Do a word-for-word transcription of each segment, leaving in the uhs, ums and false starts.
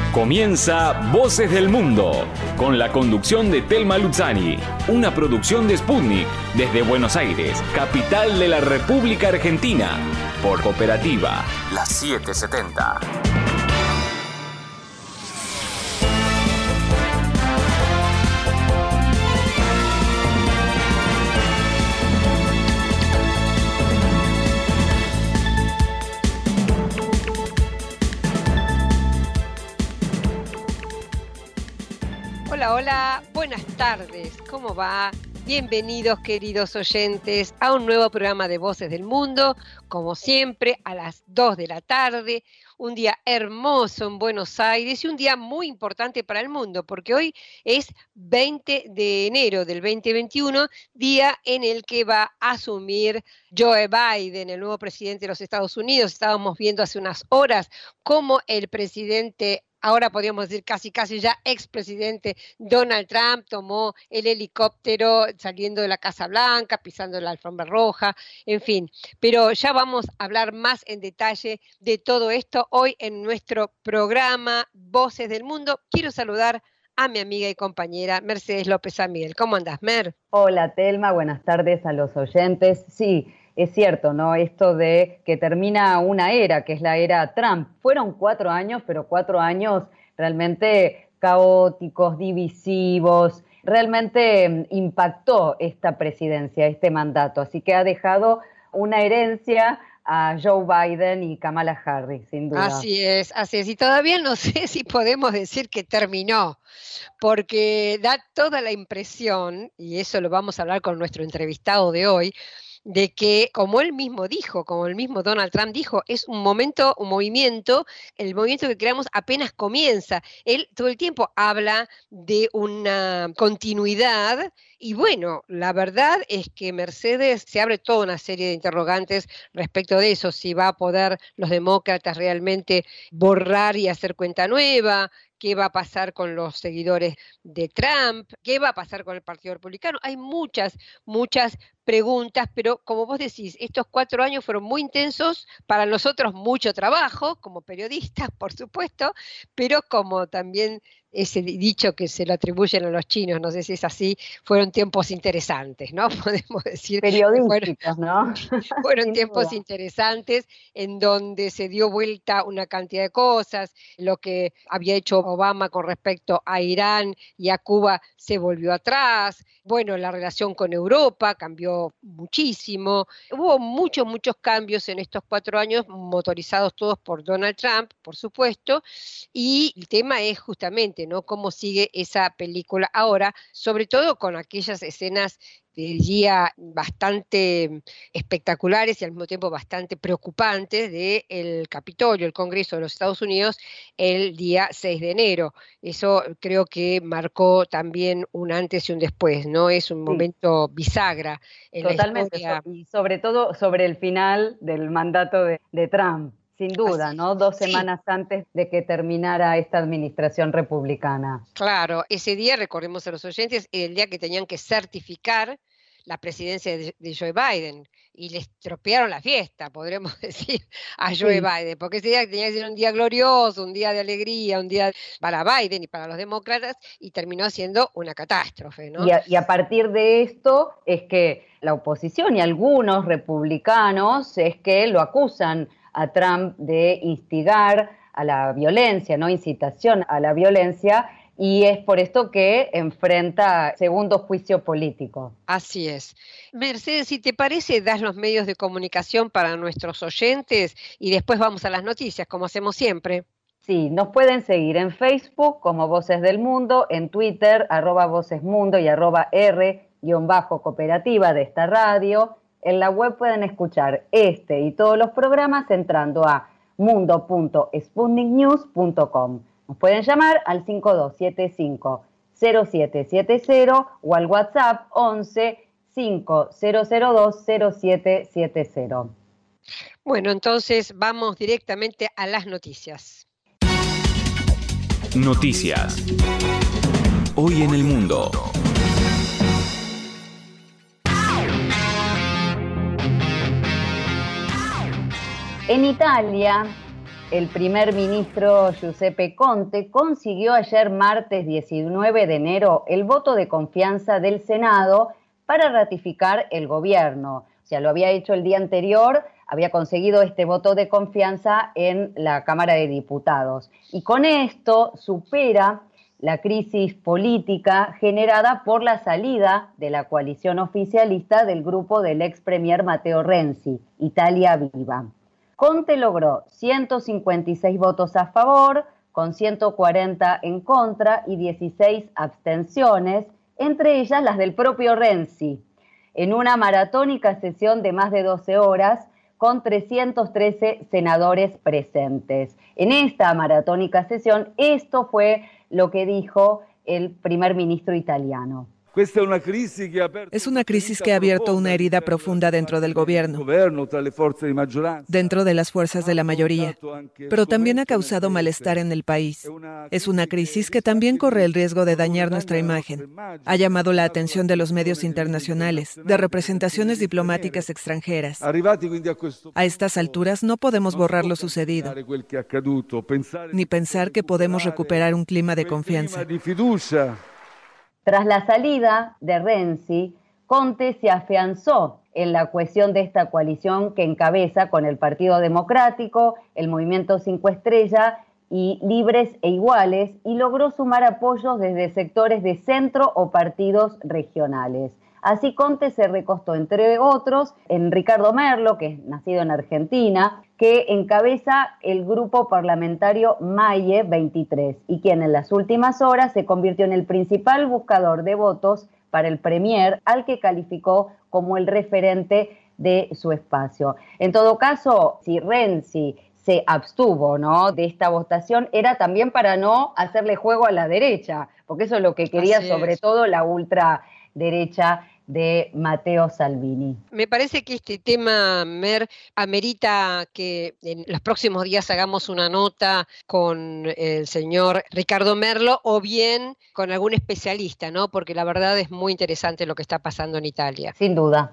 Comienza Voces del Mundo, con la conducción de Telma Luzzani, una producción de Sputnik, desde Buenos Aires, capital de la República Argentina, por Cooperativa, la setecientos setenta. Hola, hola, buenas tardes, ¿cómo va? Bienvenidos, queridos oyentes, a un nuevo programa de Voces del Mundo, como siempre, a las dos de la tarde, un día hermoso en Buenos Aires y un día muy importante para el mundo, porque hoy es veinte de enero del veinte veintiuno, día en el que va a asumir Joe Biden, el nuevo presidente de los Estados Unidos. Estábamos viendo hace unas horas cómo el presidente, ahora podríamos decir casi casi ya expresidente Donald Trump, tomó el helicóptero saliendo de la Casa Blanca, pisando la alfombra roja, en fin. Pero ya vamos a hablar más en detalle de todo esto hoy en nuestro programa Voces del Mundo. Quiero saludar a mi amiga y compañera Mercedes López Amiel. ¿Cómo andás, Mer? Hola, Telma, buenas tardes a los oyentes. Sí, es cierto, ¿no? Esto de que termina una era, que es la era Trump. Fueron cuatro años, pero cuatro años realmente caóticos, divisivos. Realmente impactó esta presidencia, este mandato. Así que ha dejado una herencia a Joe Biden y Kamala Harris, sin duda. Así es, así es. Y todavía no sé si podemos decir que terminó, porque da toda la impresión, y eso lo vamos a hablar con nuestro entrevistado de hoy, de que, como él mismo dijo, como el mismo Donald Trump dijo, es un momento, un movimiento, el movimiento que creamos apenas comienza. Él todo el tiempo habla de una continuidad y bueno, la verdad es que Mercedes se abre toda una serie de interrogantes respecto de eso, si va a poder los demócratas realmente borrar y hacer cuenta nueva, qué va a pasar con los seguidores de Trump, qué va a pasar con el Partido Republicano. Hay muchas, muchas preguntas, pero como vos decís, estos cuatro años fueron muy intensos, para nosotros mucho trabajo, como periodistas, por supuesto, pero como también ese dicho que se lo atribuyen a los chinos, no sé si es así, fueron tiempos interesantes, ¿no? Podemos decir. Periodísticos, ¿no? Fueron tiempos duda. interesantes en donde se dio vuelta una cantidad de cosas, lo que había hecho Obama con respecto a Irán y a Cuba se volvió atrás, bueno, la relación con Europa cambió muchísimo, hubo muchos, muchos cambios en estos cuatro años, motorizados todos por Donald Trump, por supuesto, y el tema es justamente, ¿no?, cómo sigue esa película ahora, sobre todo con aquellas escenas diría bastante espectaculares y al mismo tiempo bastante preocupantes del Capitolio, el Congreso de los Estados Unidos, el día seis de enero. Eso creo que marcó también un antes y un después, ¿no? Es un momento sí. bisagra en Totalmente, la historia. Y sobre todo sobre el final del mandato de, de Trump. Sin duda, Así, ¿no? Dos sí. semanas antes de que terminara esta administración republicana. Claro, ese día, recordemos a los oyentes, era el día que tenían que certificar la presidencia de, de Joe Biden, y le estropearon la fiesta, podremos decir, a Joe sí. Biden, porque ese día tenía que ser un día glorioso, un día de alegría, un día para Biden y para los demócratas, y terminó siendo una catástrofe, ¿no? Y a, y a partir de esto es que la oposición y algunos republicanos es que lo acusan a Trump de instigar a la violencia, ¿no? Incitación a la violencia, y es por esto que enfrenta segundo juicio político. Así es. Mercedes, si te parece, das los medios de comunicación para nuestros oyentes y después vamos a las noticias, como hacemos siempre. Sí, nos pueden seguir en Facebook como Voces del Mundo, en Twitter, arroba Voces Mundo y arroba R guión bajo cooperativa de esta radio. En la web pueden escuchar este y todos los programas entrando a mundo punto sputnik news punto com. Nos pueden llamar al cinco dos siete cinco cero siete siete cero o al WhatsApp once cinco cero cero dos cero siete siete cero. Bueno, entonces vamos directamente a las noticias. Noticias. Hoy en el mundo. En Italia El primer ministro Giuseppe Conte consiguió ayer martes diecinueve de enero el voto de confianza del Senado para ratificar el gobierno. O sea, lo había hecho el día anterior, había conseguido este voto de confianza en la Cámara de Diputados. Y con esto supera la crisis política generada por la salida de la coalición oficialista del grupo del ex premier Matteo Renzi, Italia Viva. Conte logró ciento cincuenta y seis votos a favor, con ciento cuarenta en contra y dieciséis abstenciones, entre ellas las del propio Renzi, en una maratónica sesión de más de doce horas, con trescientos trece senadores presentes. En esta maratónica sesión, esto fue lo que dijo el primer ministro italiano. Es una crisis que ha abierto una herida profunda dentro del gobierno, dentro de las fuerzas de la mayoría, pero también ha causado malestar en el país. Es una crisis que también corre el riesgo de dañar nuestra imagen. Ha llamado la atención de los medios internacionales, de representaciones diplomáticas extranjeras. A estas alturas no podemos borrar lo sucedido, ni pensar que podemos recuperar un clima de confianza. Tras la salida de Renzi, Conte se afianzó en la cohesión de esta coalición que encabeza con el Partido Democrático, el Movimiento Cinco Estrellas y Libres e Iguales, y logró sumar apoyos desde sectores de centro o partidos regionales. Así Conte se recostó, entre otros, en Ricardo Merlo, que es nacido en Argentina, que encabeza el grupo parlamentario Maie veintitrés y quien en las últimas horas se convirtió en el principal buscador de votos para el premier, al que calificó como el referente de su espacio. En todo caso, si Renzi se abstuvo, ¿no?, de esta votación, era también para no hacerle juego a la derecha, porque eso es lo que quería sobre todo la ultraderecha de Matteo Salvini. Me parece que este tema, Mer, amerita que en los próximos días hagamos una nota con el señor Ricardo Merlo o bien con algún especialista, ¿no? Porque la verdad es muy interesante lo que está pasando en Italia. Sin duda.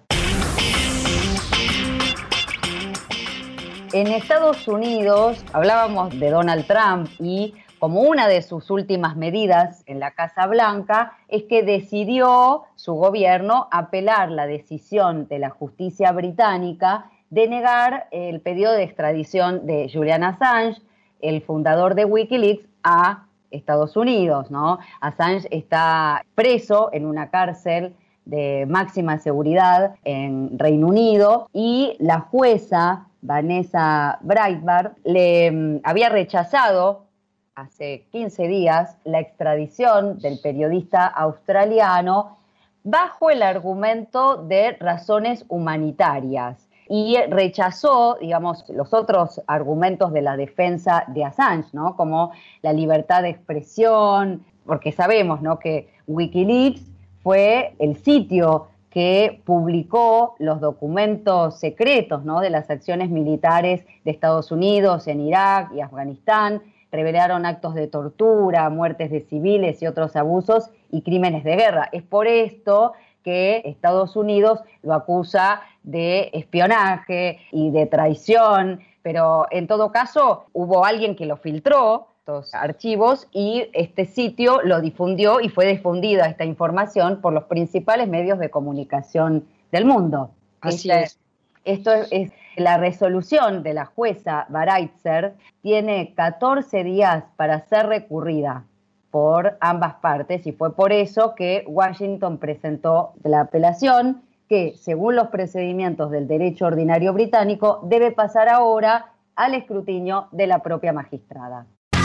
En Estados Unidos hablábamos de Donald Trump y como una de sus últimas medidas en la Casa Blanca es que decidió su gobierno apelar la decisión de la justicia británica de negar el pedido de extradición de Julian Assange, el fundador de Wikileaks, a Estados Unidos, ¿no? Assange está preso en una cárcel de máxima seguridad en Reino Unido y la jueza Vanessa Breitbart le um, había rechazado hace quince días la extradición del periodista australiano bajo el argumento de razones humanitarias y rechazó, digamos, los otros argumentos de la defensa de Assange, ¿no?, como la libertad de expresión, porque sabemos, ¿no?, que Wikileaks fue el sitio que publicó los documentos secretos, ¿no?, de las acciones militares de Estados Unidos en Irak y Afganistán. Revelaron actos de tortura, muertes de civiles y otros abusos y crímenes de guerra. Es por esto que Estados Unidos lo acusa de espionaje y de traición, pero en todo caso hubo alguien que lo filtró, estos archivos, y este sitio lo difundió y fue difundida esta información por los principales medios de comunicación del mundo. Así Esta, es. Esto es, es la resolución de la jueza Breitbart, tiene catorce días para ser recurrida por ambas partes y fue por eso que Washington presentó la apelación que, según los procedimientos del derecho ordinario británico, debe pasar ahora al escrutinio de la propia magistrada.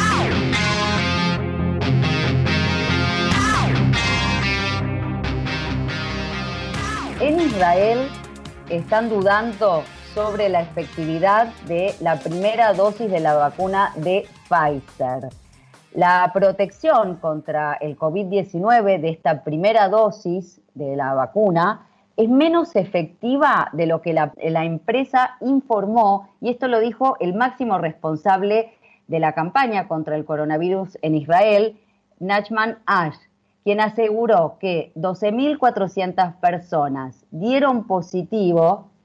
En Israel están dudando sobre la efectividad de la primera dosis de la vacuna de Pfizer. La protección contra el COVID diecinueve de esta primera dosis de la vacuna es menos efectiva de lo que la, la empresa informó, y esto lo dijo el máximo responsable de la campaña contra el coronavirus en Israel, Nachman Ash, quien aseguró que doce mil cuatrocientas personas dieron positivo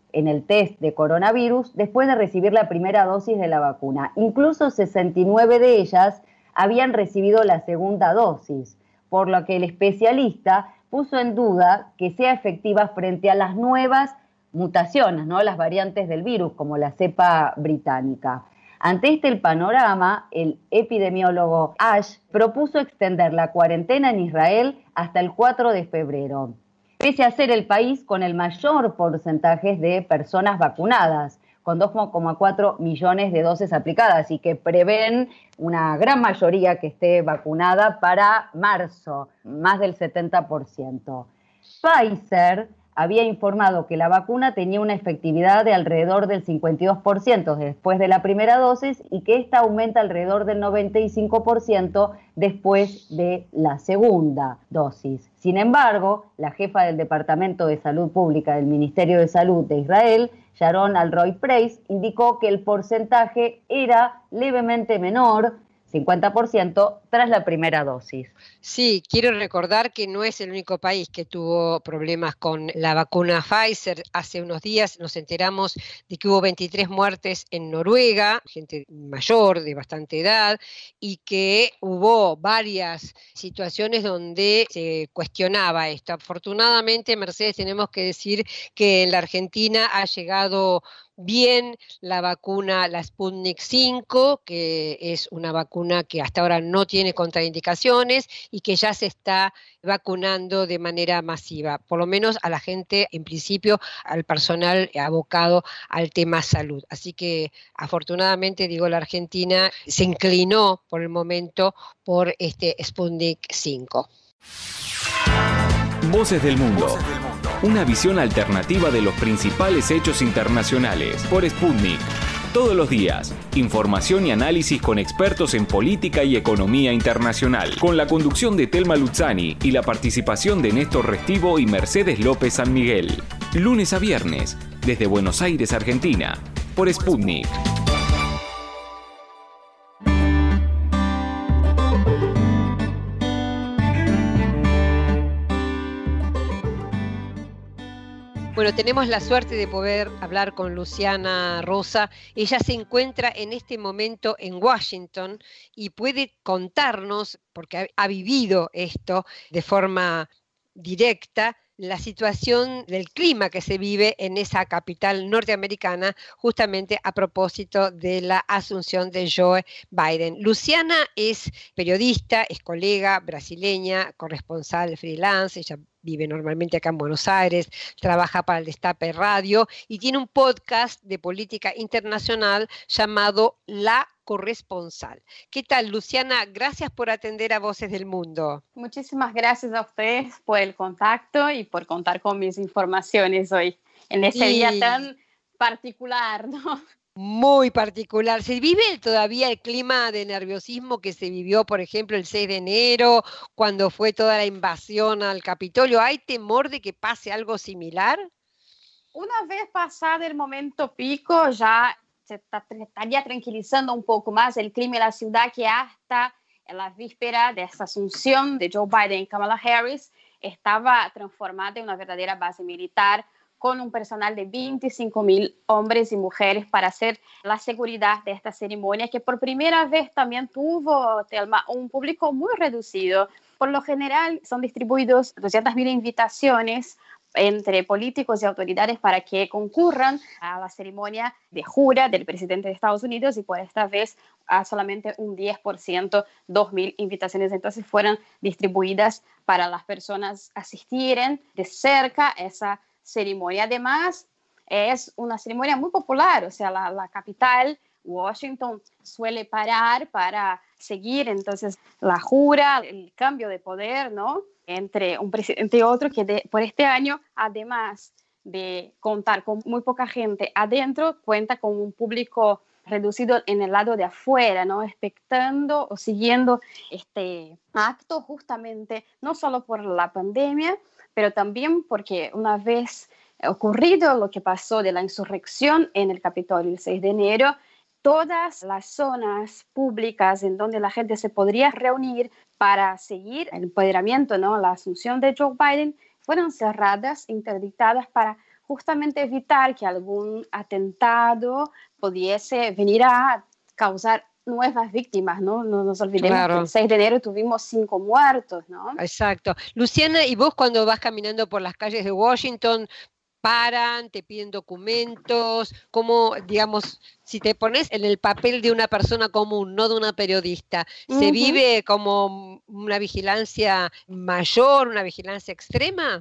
en el test de coronavirus después de recibir la primera dosis de la vacuna. Incluso sesenta y nueve de ellas habían recibido la segunda dosis, por lo que el especialista puso en duda que sea efectiva frente a las nuevas mutaciones, ¿no? Las variantes del virus, como la cepa británica. Ante este el panorama, el epidemiólogo Ash propuso extender la cuarentena en Israel hasta el cuatro de febrero, pese a ser el país con el mayor porcentaje de personas vacunadas, con dos coma cuatro millones de dosis aplicadas y que prevén una gran mayoría que esté vacunada para marzo, más del setenta por ciento. Pfizer había informado que la vacuna tenía una efectividad de alrededor del cincuenta y dos por ciento después de la primera dosis y que esta aumenta alrededor del noventa y cinco por ciento después de la segunda dosis. Sin embargo, la jefa del Departamento de Salud Pública del Ministerio de Salud de Israel, Sharon Alroy-Preis, indicó que el porcentaje era levemente menor, cincuenta por ciento, tras la primera dosis. Sí, quiero recordar que no es el único país que tuvo problemas con la vacuna Pfizer. Hace unos días nos enteramos de que hubo veintitrés muertes en Noruega, gente mayor, de bastante edad, y que hubo varias situaciones donde se cuestionaba esto. Afortunadamente, Mercedes, tenemos que decir que en la Argentina ha llegado bien la vacuna, la Sputnik cinco, que es una vacuna que hasta ahora no tiene contraindicaciones y que ya se está vacunando de manera masiva, por lo menos a la gente, en principio, al personal abocado al tema salud. Así que afortunadamente, digo, la Argentina se inclinó por el momento por este Sputnik cinco. Voces del Mundo. Voces del Mundo. Una visión alternativa de los principales hechos internacionales por Sputnik. Todos los días, información y análisis con expertos en política y economía internacional, con la conducción de Telma Luzzani y la participación de Néstor Restivo y Mercedes López San Miguel. Lunes a viernes, desde Buenos Aires, Argentina, por Sputnik. Bueno, tenemos la suerte de poder hablar con Luciana Rosa. Ella se encuentra en este momento en Washington y puede contarnos, porque ha, ha vivido esto de forma directa, la situación del clima que se vive en esa capital norteamericana, justamente a propósito de la asunción de Joe Biden. Luciana es periodista, es colega brasileña, corresponsal freelance, ella vive normalmente acá en Buenos Aires, trabaja para el Destape Radio y tiene un podcast de política internacional llamado La Corresponsal. ¿Qué tal, Luciana? Gracias por atender a Voces del Mundo. Muchísimas gracias a ustedes por el contacto y por contar con mis informaciones hoy, en este y... día tan particular, ¿no? Muy particular. ¿Se vive todavía el clima de nerviosismo que se vivió, por ejemplo, el seis de enero, cuando fue toda la invasión al Capitolio? ¿Hay temor de que pase algo similar? Una vez pasado el momento pico, ya se está, estaría tranquilizando un poco más el clima en la ciudad, que hasta en la víspera de esa asunción de Joe Biden y Kamala Harris estaba transformada en una verdadera base militar, con un personal de veinticinco mil hombres y mujeres para hacer la seguridad de esta ceremonia, que por primera vez también tuvo, Telma, un público muy reducido. Por lo general son distribuidos doscientas mil invitaciones entre políticos y autoridades para que concurran a la ceremonia de jura del presidente de Estados Unidos, y por esta vez a solamente un diez por ciento, dos mil invitaciones entonces fueron distribuidas para las personas asistieren de cerca a esa ceremonia. Además, es una ceremonia muy popular, o sea, la, la capital, Washington, suele parar para seguir entonces la jura, el cambio de poder, ¿no?, entre un presidente y otro, que de, por este año, además de contar con muy poca gente adentro, cuenta con un público reducido en el lado de afuera, ¿no?, expectando o siguiendo este acto justamente, no solo por la pandemia, pero también porque una vez ocurrido lo que pasó de la insurrección en el Capitolio el seis de enero, todas las zonas públicas en donde la gente se podría reunir para seguir el empoderamiento, ¿no?, la asunción de Joe Biden, fueron cerradas, interdictadas para justamente evitar que algún atentado pudiese venir a causar nuevas víctimas, ¿no? No nos olvidemos claro. que el seis de enero tuvimos cinco muertos, ¿no? Exacto. Luciana, ¿y vos cuando vas caminando por las calles de Washington, paran, te piden documentos? ¿Cómo, digamos, si te pones en el papel de una persona común, no de una periodista, ¿se uh-huh. vive como una vigilancia mayor, una vigilancia extrema?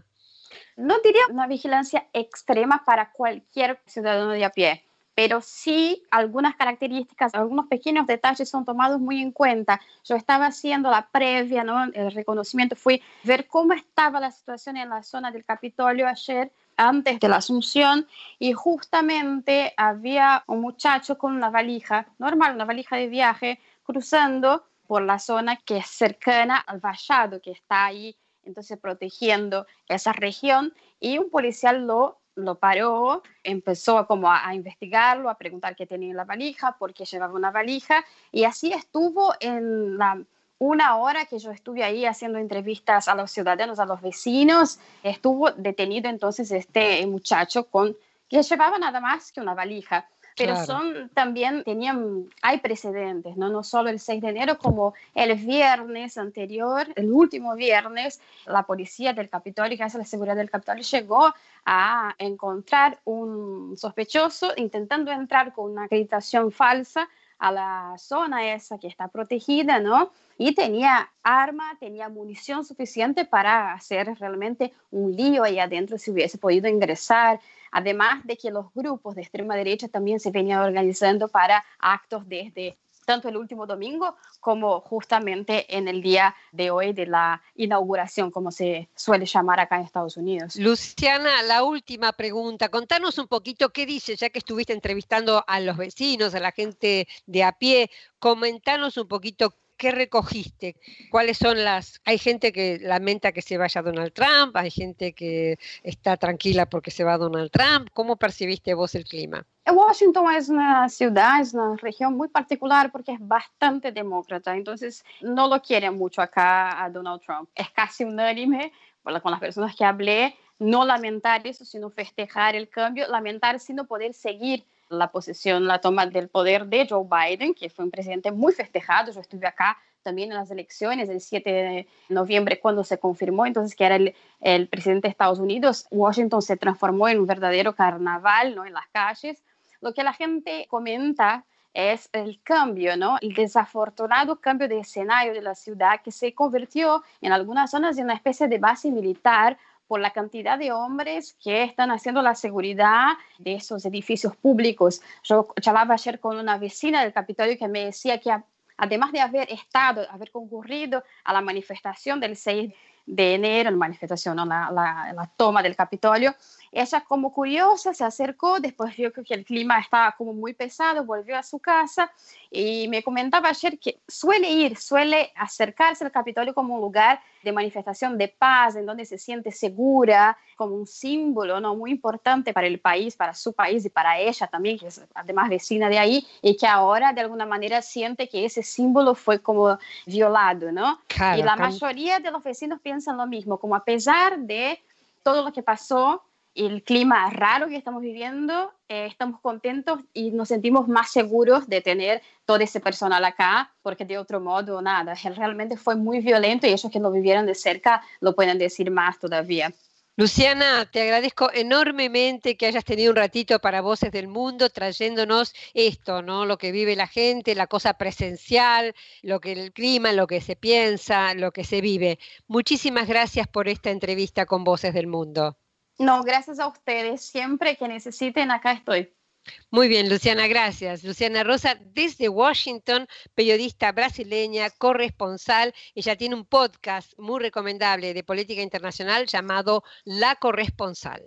No diría una vigilancia extrema para cualquier ciudadano de a pie, pero sí algunas características, algunos pequeños detalles son tomados muy en cuenta. Yo estaba haciendo la previa, ¿no? El reconocimiento, fui ver cómo estaba la situación en la zona del Capitolio ayer, antes de la Asunción, y justamente había un muchacho con una valija, normal, una valija de viaje, cruzando por la zona que es cercana al vallado que está ahí, entonces protegiendo esa región, y un policía lo lo paró, empezó como a, a investigarlo, a preguntar qué tenía en la valija, por qué llevaba una valija, y así estuvo en la una hora que yo estuve ahí haciendo entrevistas a los ciudadanos, a los vecinos. Estuvo detenido entonces este muchacho con que llevaba nada más que una valija. Pero claro. son también, tenían, hay precedentes, ¿no? No solo el seis de enero, como el viernes anterior, el último viernes, la policía del Capitolio, que hace la seguridad del Capitolio, llegó a encontrar un sospechoso intentando entrar con una acreditación falsa a la zona esa que está protegida, ¿no? Y tenía arma, tenía munición suficiente para hacer realmente un lío ahí adentro si hubiese podido ingresar. Además de que los grupos de extrema derecha también se venían organizando para actos desde tanto el último domingo como justamente en el día de hoy de la inauguración, como se suele llamar acá en Estados Unidos. Luciana, la última pregunta. Contanos un poquito qué dice, ya que estuviste entrevistando a los vecinos, a la gente de a pie, comentanos un poquito ¿qué recogiste? ¿Cuáles son las...? Hay gente que lamenta que se vaya Donald Trump, hay gente que está tranquila porque se va Donald Trump. ¿Cómo percibiste vos el clima? Washington es una ciudad, es una región muy particular porque es bastante demócrata, entonces no lo quieren mucho acá a Donald Trump. Es casi unánime con las personas que hablé, no lamentar eso, sino festejar el cambio, lamentar sino poder seguir la posesión, la toma del poder de Joe Biden, que fue un presidente muy festejado. Yo estuve acá también en las elecciones el siete de noviembre cuando se confirmó, entonces que era el, el presidente de Estados Unidos. Washington se transformó en un verdadero carnaval, ¿no? En las calles. Lo que la gente comenta es el cambio, ¿no? El desafortunado cambio de escenario de la ciudad que se convirtió en algunas zonas en una especie de base militar por la cantidad de hombres que están haciendo la seguridad de esos edificios públicos. Yo charlaba ayer con una vecina del Capitolio que me decía que además de haber estado, haber concurrido a la manifestación del seis de enero, la manifestación, ¿no? la, la, la toma del Capitolio, ella como curiosa se acercó, después vio que el clima estaba como muy pesado, volvió a su casa y me comentaba ayer que suele ir, suele acercarse al Capitolio como un lugar de manifestación de paz, en donde se siente segura, como un símbolo, ¿no? Muy importante para el país, para su país y para ella también, que es además vecina de ahí, y que ahora de alguna manera siente que ese símbolo fue como violado, ¿no? Claro, y la claro. mayoría de los vecinos piensan lo mismo, como a pesar de todo lo que pasó, el clima raro que estamos viviendo, eh, estamos contentos y nos sentimos más seguros de tener todo ese personal acá, porque de otro modo, nada, realmente fue muy violento y ellos que lo vivieron de cerca lo pueden decir más todavía. Luciana, te agradezco enormemente que hayas tenido un ratito para Voces del Mundo trayéndonos esto, ¿no? Lo que vive la gente, la cosa presencial, lo que el clima, lo que se piensa, lo que se vive. Muchísimas gracias por esta entrevista con Voces del Mundo. No, gracias a ustedes. Siempre que necesiten, acá estoy. Muy bien, Luciana, gracias. Luciana Rosa, desde Washington, periodista brasileña, corresponsal. Ella tiene un podcast muy recomendable de política internacional llamado La Corresponsal.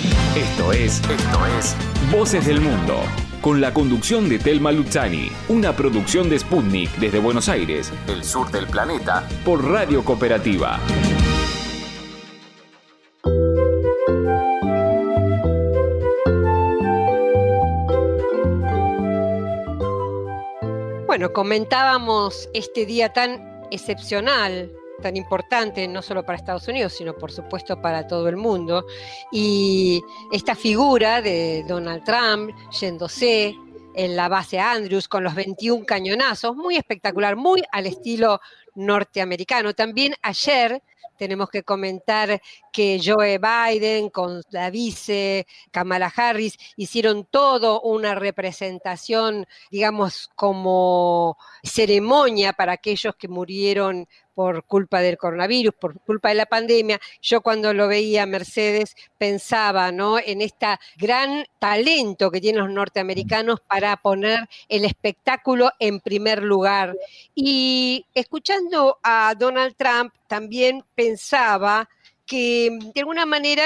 Esto es, esto es Voces del Mundo, con la conducción de Telma Luzzani, una producción de Sputnik desde Buenos Aires, el sur del planeta, por Radio Cooperativa. Bueno, comentábamos este día tan excepcional tan importante, no solo para Estados Unidos, sino por supuesto para todo el mundo. Y esta figura de Donald Trump yéndose en la base Andrews con los veintiún cañonazos, muy espectacular, muy al estilo norteamericano. También ayer tenemos que comentar que Joe Biden con la vice Kamala Harris hicieron todo una representación, digamos, como ceremonia para aquellos que murieron por culpa del coronavirus, por culpa de la pandemia. Yo cuando lo veía a Mercedes pensaba, ¿no?, en este gran talento que tienen los norteamericanos para poner el espectáculo en primer lugar. Y escuchando a Donald Trump también pensaba que de alguna manera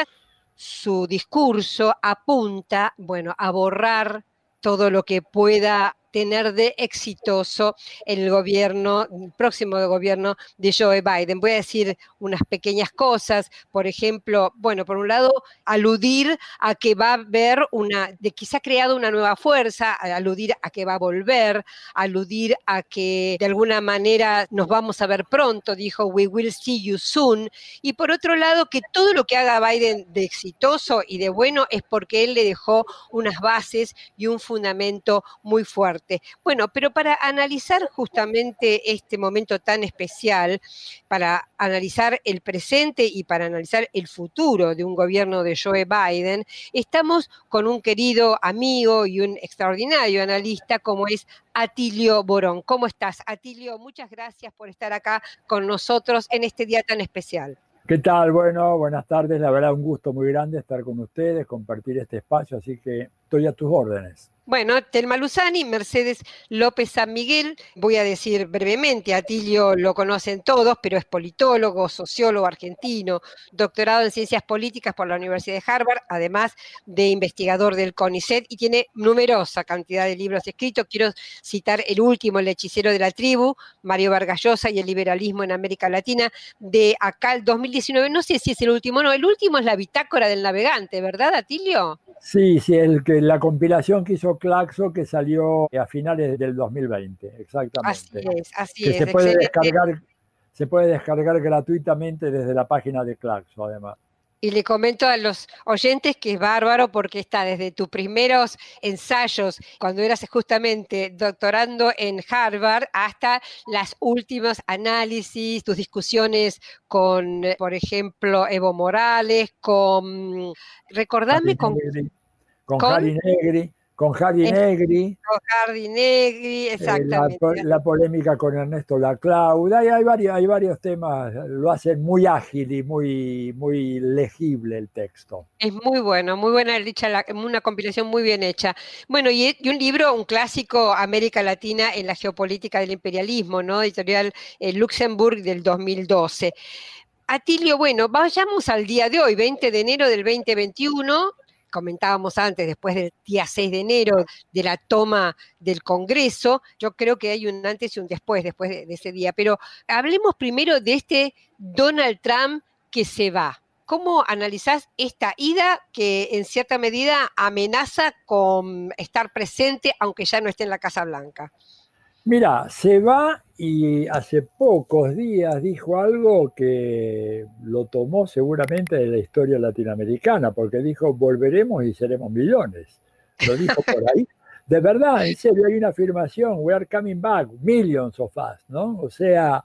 su discurso apunta, bueno, a borrar todo lo que pueda tener de exitoso el gobierno, el próximo gobierno de Joe Biden. Voy a decir unas pequeñas cosas, por ejemplo, bueno, por un lado, aludir a que va a haber una, de que se ha creado una nueva fuerza, aludir a que va a volver, aludir a que de alguna manera nos vamos a ver pronto, dijo, we will see you soon, y por otro lado, que todo lo que haga Biden de exitoso y de bueno es porque él le dejó unas bases y un fundamento muy fuerte. Bueno, pero para analizar justamente este momento tan especial, para analizar el presente y para analizar el futuro de un gobierno de Joe Biden, estamos con un querido amigo y un extraordinario analista como es Atilio Borón. ¿Cómo estás, Atilio? Muchas gracias por estar acá con nosotros en este día tan especial. ¿Qué tal? Bueno, buenas tardes. La verdad, un gusto muy grande estar con ustedes, compartir este espacio, así que estoy a tus órdenes. Bueno, Thelma Luzani, Mercedes López San Miguel, voy a decir brevemente, Atilio lo conocen todos, pero es politólogo, sociólogo argentino, doctorado en Ciencias Políticas por la Universidad de Harvard, además de investigador del CONICET, y tiene numerosa cantidad de libros escritos. Quiero citar el último, El hechicero de la tribu, Mario Vargas Llosa y el liberalismo en América Latina, de acá el dos mil diecinueve, no sé si es el último, no, el último es la Bitácora del Navegante, ¿verdad, Atilio? Sí, sí, el que, la compilación que hizo Claxo, que salió a finales del dos mil veinte, exactamente. Así es, así que es. Se puede, excelente. descargar, se puede descargar gratuitamente desde la página de Claxo, además. Y le comento a los oyentes que es bárbaro porque está desde tus primeros ensayos, cuando eras justamente doctorando en Harvard, hasta las últimas análisis, tus discusiones con, por ejemplo, Evo Morales, con... Recordame con... Negri, con, con Harry Negri. Con Harry Negri. Con Harry Negri, exactamente. Eh, la, la polémica con Ernesto Laclau. Hay, hay, varios, hay varios temas, lo hacen muy ágil y muy, muy legible el texto. Es muy bueno, muy buena dicha, una compilación muy bien hecha. Bueno, y, y un libro, un clásico, América Latina en la geopolítica del imperialismo, ¿no? Editorial eh, Luxemburg del dos mil doce. Atilio, bueno, vayamos al día de hoy, veinte de enero del veinte veintiuno. Comentábamos antes, después del día seis de enero, de la toma del Congreso, yo creo que hay un antes y un después, después de, de ese día, pero hablemos primero de este Donald Trump que se va. ¿Cómo analizás esta ida que en cierta medida amenaza con estar presente, aunque ya no esté en la Casa Blanca? Mira, se va y hace pocos días dijo algo que lo tomó seguramente de la historia latinoamericana, porque dijo, volveremos y seremos millones. Lo dijo por ahí. De verdad, en serio, hay una afirmación, we are coming back, millions of us, ¿no? O sea,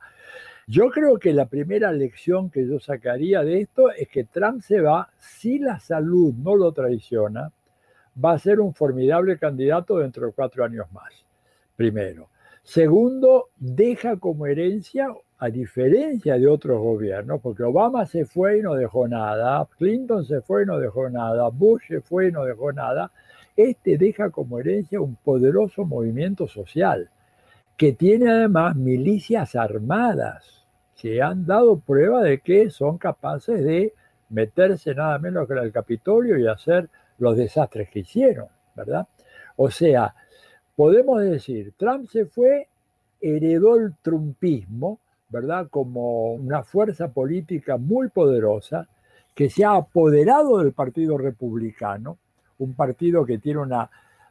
yo creo que la primera lección que yo sacaría de esto es que Trump se va, si la salud no lo traiciona, va a ser un formidable candidato dentro de cuatro años más, primero. Segundo, deja como herencia, a diferencia de otros gobiernos, porque Obama se fue y no dejó nada, Clinton se fue y no dejó nada, Bush se fue y no dejó nada, este deja como herencia un poderoso movimiento social, que tiene además milicias armadas, que han dado prueba de que son capaces de meterse nada menos que en el Capitolio y hacer los desastres que hicieron, ¿verdad? O sea, podemos decir, Trump se fue, heredó el trumpismo, ¿verdad? Como una fuerza política muy poderosa que se ha apoderado del Partido Republicano, un partido que tiene una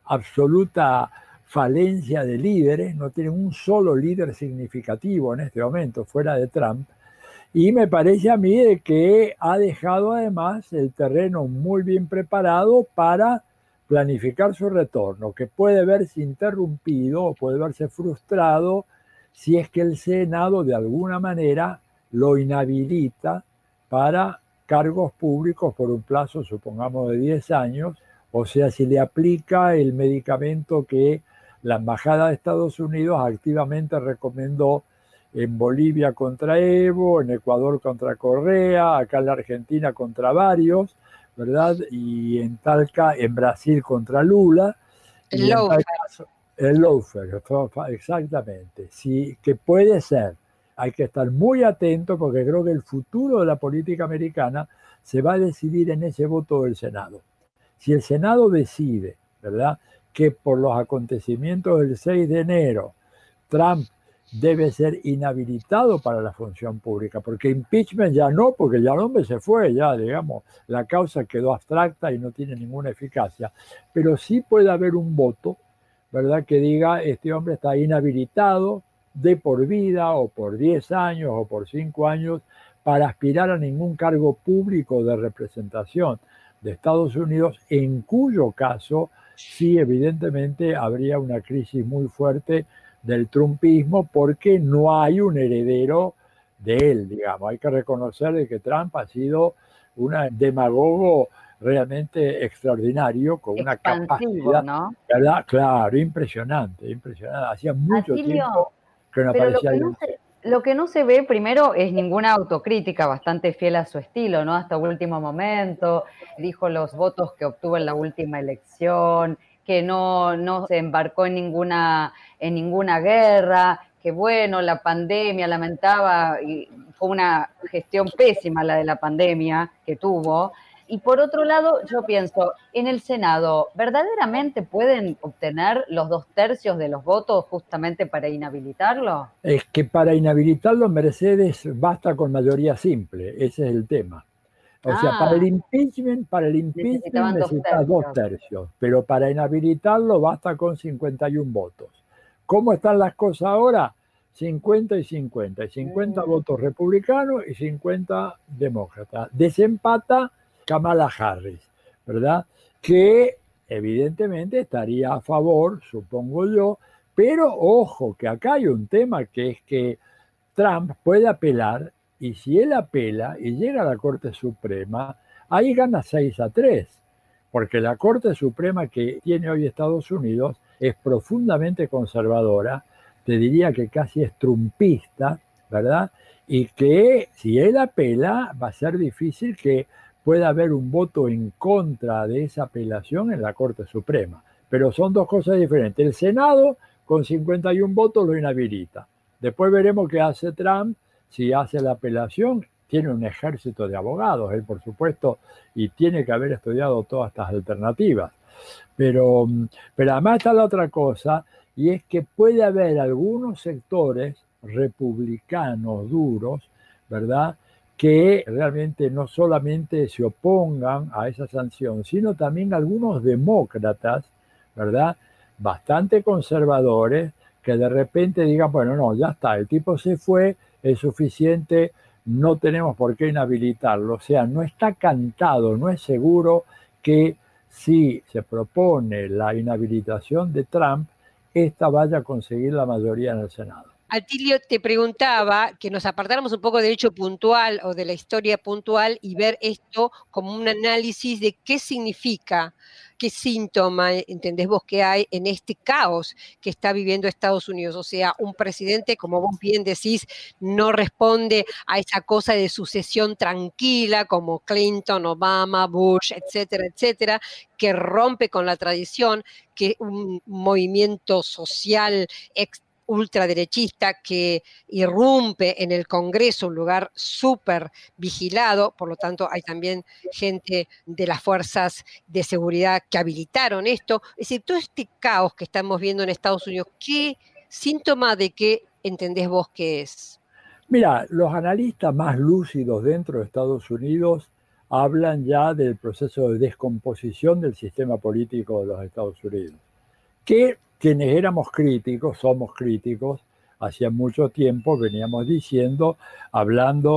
absoluta falencia de líderes, no tiene un solo líder significativo en este momento fuera de Trump, Y me parece a mí de que ha dejado además el terreno muy bien preparado para planificar su retorno, que puede verse interrumpido o puede verse frustrado si es que el Senado de alguna manera lo inhabilita para cargos públicos por un plazo, supongamos, de diez años, o sea, si le aplica el medicamento que la Embajada de Estados Unidos activamente recomendó en Bolivia contra Evo, en Ecuador contra Correa, acá en la Argentina contra varios, ¿verdad? Y en Talca, en Brasil contra Lula. El lawfare. El lawfare, exactamente. Sí, que puede ser. Hay que estar muy atento porque creo que el futuro de la política americana se va a decidir en ese voto del Senado. Si el Senado decide, ¿verdad?, que por los acontecimientos del seis de enero Trump debe ser inhabilitado para la función pública, porque impeachment ya no, porque ya el hombre se fue, ya digamos, la causa quedó abstracta y no tiene ninguna eficacia, pero sí puede haber un voto, ¿verdad?, que diga este hombre está inhabilitado de por vida o por diez años o por cinco años para aspirar a ningún cargo público de representación de Estados Unidos, en cuyo caso sí evidentemente habría una crisis muy fuerte del trumpismo porque no hay un heredero de él, digamos. Hay que reconocer que Trump ha sido un demagogo realmente extraordinario, con una capacidad, ¿no?, ¿verdad? Claro, impresionante, impresionante. Hacía mucho Atilio, tiempo que no pero aparecía lo que no, se, lo que no se ve primero es ninguna autocrítica, bastante fiel a su estilo, ¿no? Hasta último momento, dijo los votos que obtuvo en la última elección, que no, no se embarcó en ninguna, en ninguna guerra, que bueno, la pandemia, lamentaba, y fue una gestión pésima la de la pandemia que tuvo. Y por otro lado, yo pienso, en el Senado, ¿verdaderamente pueden obtener los dos tercios de los votos justamente para inhabilitarlo? Es que para inhabilitarlo, Mercedes, basta con mayoría simple, ese es el tema. O ah, sea, para el impeachment, para el impeachment necesitas dos tercios, pero para inhabilitarlo basta con cincuenta y un votos. ¿Cómo están las cosas ahora? cincuenta y cincuenta, y cincuenta mm. votos republicanos y cincuenta demócratas. Desempata Kamala Harris, ¿verdad? Que evidentemente estaría a favor, supongo yo, pero ojo, que acá hay un tema que es que Trump puede apelar, y si él apela y llega a la Corte Suprema, ahí gana seis a tres, porque la Corte Suprema que tiene hoy Estados Unidos es profundamente conservadora, te diría que casi es trumpista, ¿verdad? Y que si él apela va a ser difícil que pueda haber un voto en contra de esa apelación en la Corte Suprema. Pero son dos cosas diferentes. El Senado con cincuenta y un votos lo inhabilita. Después veremos qué hace Trump. Si hace la apelación, tiene un ejército de abogados, él por supuesto, y tiene que haber estudiado todas estas alternativas. Pero, pero además está la otra cosa, y es que puede haber algunos sectores republicanos duros, ¿verdad?, que realmente no solamente se opongan a esa sanción, sino también algunos demócratas, ¿verdad?, bastante conservadores, que de repente digan, bueno, no, ya está, el tipo se fue, es suficiente, no tenemos por qué inhabilitarlo. O sea, no está cantado, no es seguro que si se propone la inhabilitación de Trump, esta vaya a conseguir la mayoría en el Senado. Atilio, te preguntaba que nos apartáramos un poco del hecho puntual o de la historia puntual y ver esto como un análisis de qué significa, qué síntoma entendés vos que hay en este caos que está viviendo Estados Unidos. O sea, un presidente, como vos bien decís, no responde a esa cosa de sucesión tranquila como Clinton, Obama, Bush, etcétera, etcétera, que rompe con la tradición, que un movimiento social extra ultraderechista que irrumpe en el Congreso, un lugar súper vigilado, por lo tanto hay también gente de las fuerzas de seguridad que habilitaron esto. Es decir, todo este caos que estamos viendo en Estados Unidos, ¿qué síntoma de qué entendés vos que es? Mira, los analistas más lúcidos dentro de Estados Unidos hablan ya del proceso de descomposición del sistema político de los Estados Unidos, que quienes éramos críticos, somos críticos, hacía mucho tiempo veníamos diciendo, hablando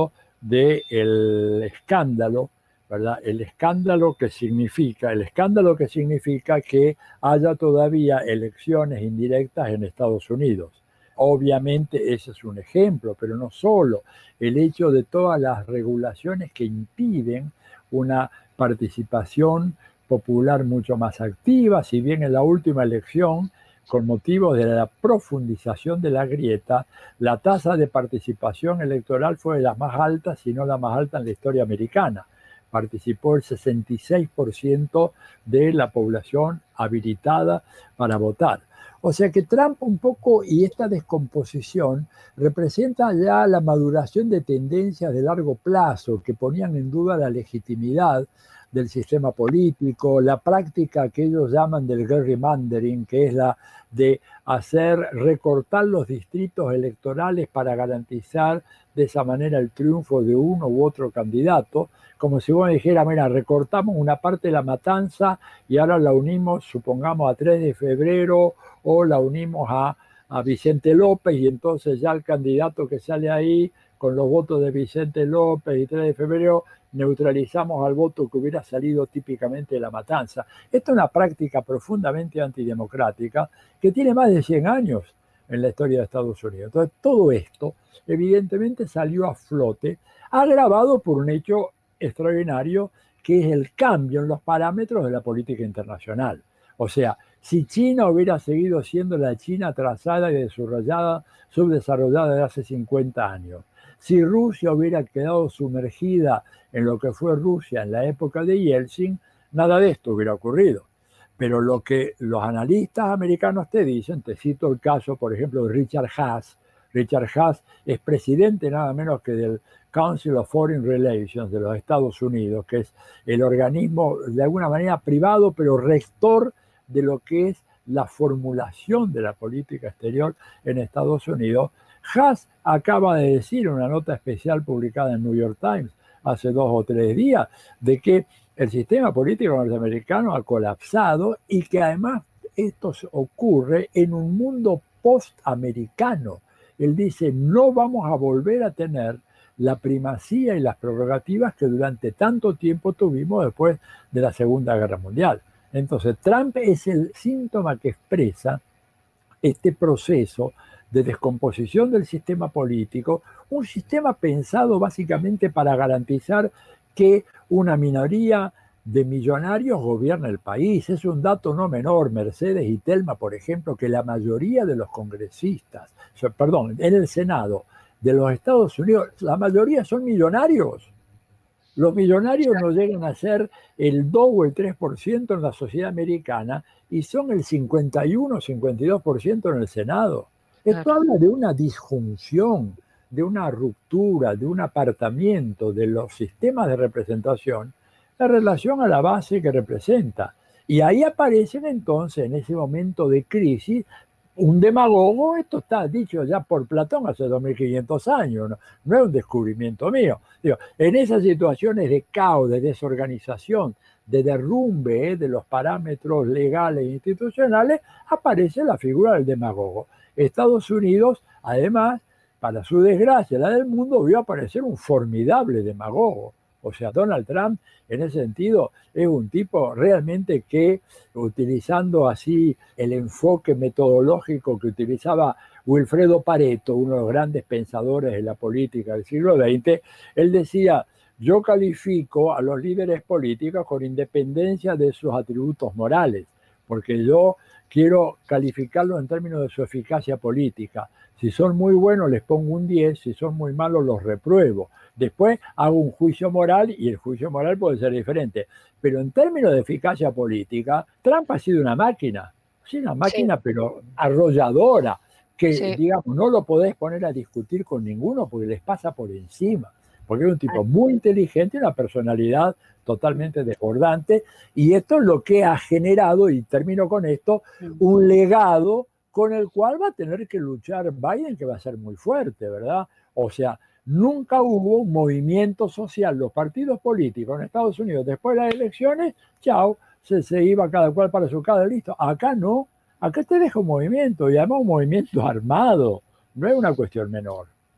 del escándalo, ¿verdad? El escándalo que significa, el escándalo que significa que haya todavía elecciones indirectas en Estados Unidos. Obviamente ese es un ejemplo, pero no solo. El hecho de todas las regulaciones que impiden una participación popular mucho más activa, si bien en la última elección, con motivo de la profundización de la grieta, la tasa de participación electoral fue de las más altas, si no la más alta en la historia americana. Participó el sesenta y seis por ciento de la población habilitada para votar. O sea que Trump un poco, y esta descomposición, representa ya la maduración de tendencias de largo plazo que ponían en duda la legitimidad del sistema político, la práctica que ellos llaman del gerrymandering, que es la de hacer recortar los distritos electorales para garantizar de esa manera el triunfo de uno u otro candidato, como si vos me dijeras, mira, recortamos una parte de la matanza y ahora la unimos, supongamos, a tres de febrero, o la unimos a, a Vicente López, y entonces ya el candidato que sale ahí con los votos de Vicente López y tres de febrero, neutralizamos al voto que hubiera salido típicamente de la matanza. Esta es una práctica profundamente antidemocrática que tiene más de cien años en la historia de Estados Unidos. Entonces, todo esto evidentemente salió a flote, agravado por un hecho extraordinario, que es el cambio en los parámetros de la política internacional. O sea, si China hubiera seguido siendo la China atrasada y desarrollada, subdesarrollada de hace cincuenta años, si Rusia hubiera quedado sumergida en lo que fue Rusia en la época de Yeltsin, nada de esto hubiera ocurrido. Pero lo que los analistas americanos te dicen, te cito el caso, por ejemplo, de Richard Haass. Richard Haass es presidente nada menos que del Council of Foreign Relations de los Estados Unidos, que es el organismo de alguna manera privado, pero rector de lo que es la formulación de la política exterior en Estados Unidos. Haass acaba de decir en una nota especial publicada en New York Times hace dos o tres días de que el sistema político norteamericano ha colapsado y que además esto ocurre en un mundo postamericano. Él dice, no vamos a volver a tener la primacía y las prerrogativas que durante tanto tiempo tuvimos después de la Segunda Guerra Mundial. Entonces, Trump es el síntoma que expresa este proceso de descomposición del sistema político, un sistema pensado básicamente para garantizar que una minoría de millonarios gobierna el país. Es un dato no menor, Mercedes y Telma, por ejemplo, que la mayoría de los congresistas, perdón, en el Senado de los Estados Unidos, la mayoría son millonarios. Los millonarios no llegan a ser el dos o el tres por ciento en la sociedad americana y son el cincuenta y uno o cincuenta y dos por ciento en el Senado. Esto claro. Habla de una disjunción, de una ruptura, de un apartamiento de los sistemas de representación en relación a la base que representa. Y ahí aparecen entonces, en ese momento de crisis, un demagogo. Esto está dicho ya por Platón hace dos mil quinientos años, no, no es un descubrimiento mío. Digo, en esas situaciones de caos, de desorganización, de derrumbe eh, de los parámetros legales e institucionales, aparece la figura del demagogo. Estados Unidos, además, para su desgracia, la del mundo, vio aparecer un formidable demagogo. O sea, Donald Trump, en ese sentido, es un tipo realmente que, utilizando así el enfoque metodológico que utilizaba Wilfredo Pareto, uno de los grandes pensadores de la política del siglo veinte, él decía, yo califico a los líderes políticos con independencia de sus atributos morales, porque yo quiero calificarlos en términos de su eficacia política. Si son muy buenos les pongo un diez, si son muy malos los repruebo. Después hago un juicio moral y el juicio moral puede ser diferente. Pero en términos de eficacia política, Trump ha sido una máquina, sí, una máquina sí. Pero arrolladora, que sí. Digamos no lo podés poner a discutir con ninguno porque les pasa por encima. Porque es un tipo muy inteligente y una personalidad totalmente desbordante. Y esto es lo que ha generado, y termino con esto, un legado con el cual va a tener que luchar Biden, que va a ser muy fuerte, ¿verdad? O sea, nunca hubo un movimiento social, los partidos políticos en Estados Unidos después de las elecciones, chao, se, se iba cada cual para su casa, listo. Acá no, acá te deja un movimiento, y además un movimiento armado, no es una cuestión menor.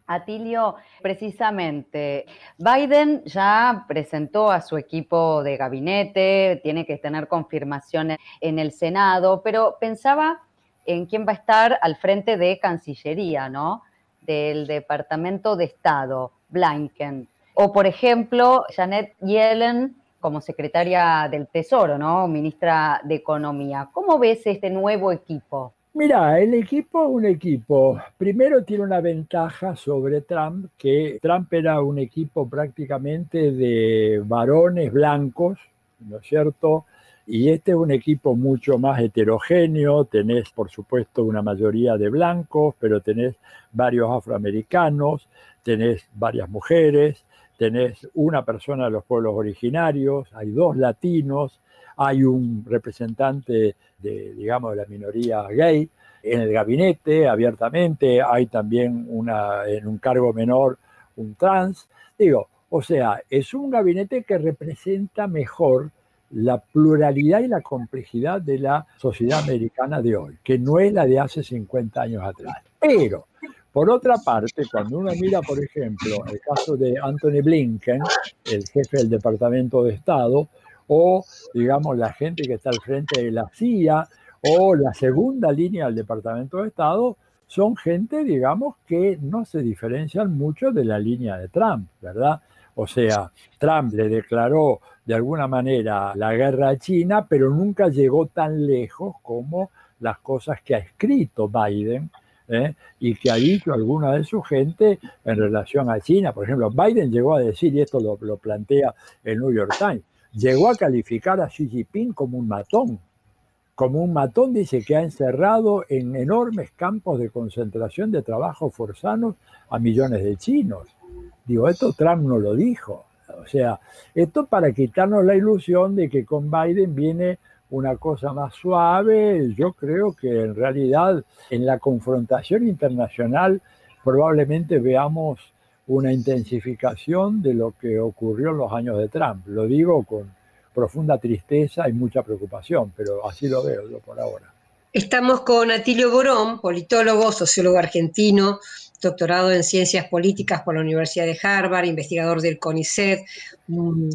Atilio, precisamente, Biden ya presentó a su equipo de gabinete, tiene que tener confirmaciones en el Senado, pero pensaba en quién va a estar al frente de Cancillería, ¿no? Del Departamento de Estado, Blinken. O, por ejemplo, Janet Yellen como secretaria del Tesoro, ¿no? Ministra de Economía. ¿Cómo ves este nuevo equipo? Mira, el equipo es un equipo. Primero tiene una ventaja sobre Trump, que Trump era un equipo prácticamente de varones blancos, ¿no es cierto? Y este es un equipo mucho más heterogéneo. Tenés, por supuesto, una mayoría de blancos, pero tenés varios afroamericanos, tenés varias mujeres, tenés una persona de los pueblos originarios, hay dos latinos, hay un representante de, digamos, de la minoría gay en el gabinete abiertamente, hay también una, en un cargo menor un trans. Digo, o sea, es un gabinete que representa mejor la pluralidad y la complejidad de la sociedad americana de hoy, que no es la de hace cincuenta años atrás. Pero, por otra parte, cuando uno mira, por ejemplo, el caso de Anthony Blinken, el jefe del Departamento de Estado, o, digamos, la gente que está al frente de la C I A, o la segunda línea del Departamento de Estado, son gente, digamos, que no se diferencian mucho de la línea de Trump, ¿verdad? O sea, Trump le declaró de alguna manera la guerra a China, pero nunca llegó tan lejos como las cosas que ha escrito Biden, ¿eh? Y que ha dicho alguna de su gente en relación a China. Por ejemplo, Biden llegó a decir, y esto lo, lo plantea el New York Times, llegó a calificar a Xi Jinping como un matón. Como un matón, dice, que ha encerrado en enormes campos de concentración de trabajos forzados a millones de chinos. Digo, esto Trump no lo dijo. O sea, esto para quitarnos la ilusión de que con Biden viene una cosa más suave. Yo creo que en realidad en la confrontación internacional probablemente veamos una intensificación de lo que ocurrió en los años de Trump. Lo digo con profunda tristeza y mucha preocupación, pero así lo veo yo por ahora. Estamos con Atilio Borón, politólogo, sociólogo argentino, doctorado en Ciencias Políticas por la Universidad de Harvard, investigador del CONICET, um,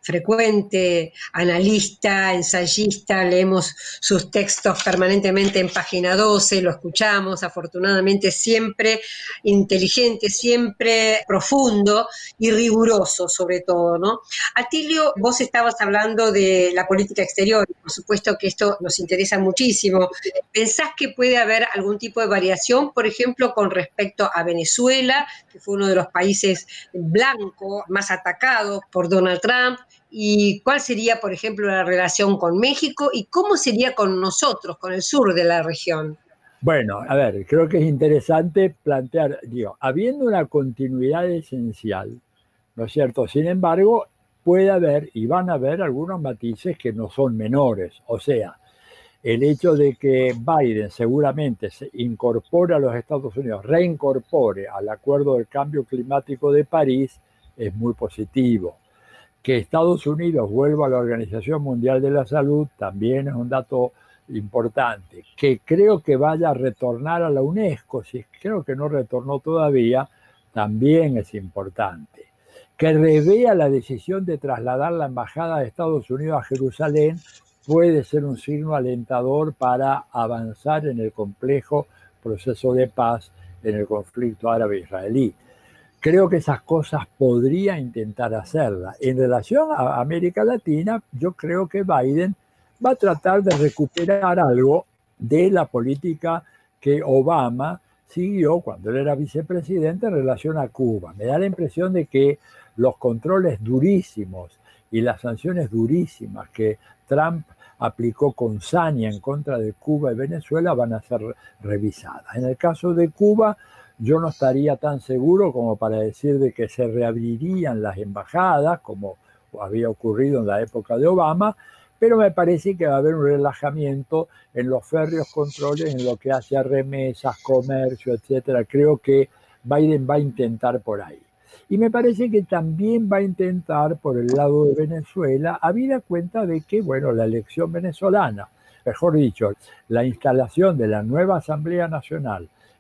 frecuente analista, ensayista, leemos sus textos permanentemente en Página doce, lo escuchamos, afortunadamente siempre inteligente, siempre profundo y riguroso sobre todo, ¿no? Atilio, vos estabas hablando de la política exterior, por supuesto que esto nos interesa muchísimo. ¿Pensás que puede haber algún tipo de variación, por ejemplo, con respecto a Venezuela, que fue uno de los países blancos más atacados por Donald Trump? ¿Y cuál sería, por ejemplo, la relación con México? ¿Y cómo sería con nosotros, con el sur de la región? Bueno, a ver, creo que es interesante plantear, digo, habiendo una continuidad esencial, ¿no es cierto? Sin embargo, puede haber y van a haber algunos matices que no son menores. O sea, el hecho de que Biden seguramente se incorpore a los Estados Unidos, reincorpore al Acuerdo del Cambio Climático de París, es muy positivo. Que Estados Unidos vuelva a la Organización Mundial de la Salud también es un dato importante. Que creo que vaya a retornar a la UNESCO, si creo que no retornó todavía, también es importante. Que revea la decisión de trasladar la Embajada de Estados Unidos a Jerusalén puede ser un signo alentador para avanzar en el complejo proceso de paz en el conflicto árabe-israelí. Creo que esas cosas podría intentar hacerlas. En relación a América Latina, yo creo que Biden va a tratar de recuperar algo de la política que Obama siguió cuando él era vicepresidente en relación a Cuba. Me da la impresión de que los controles durísimos y las sanciones durísimas que Trump aplicó con saña en contra de Cuba y Venezuela van a ser revisadas. En el caso de Cuba, yo no estaría tan seguro como para decir de que se reabrirían las embajadas, como había ocurrido en la época de Obama, pero me parece que va a haber un relajamiento en los férreos controles, en lo que hace a remesas, comercio, etcétera. Creo que Biden va a intentar por ahí. Y me parece que también va a intentar por el lado de Venezuela, habida cuenta de que, bueno, la elección venezolana, mejor dicho, la instalación de la nueva Asamblea Nacional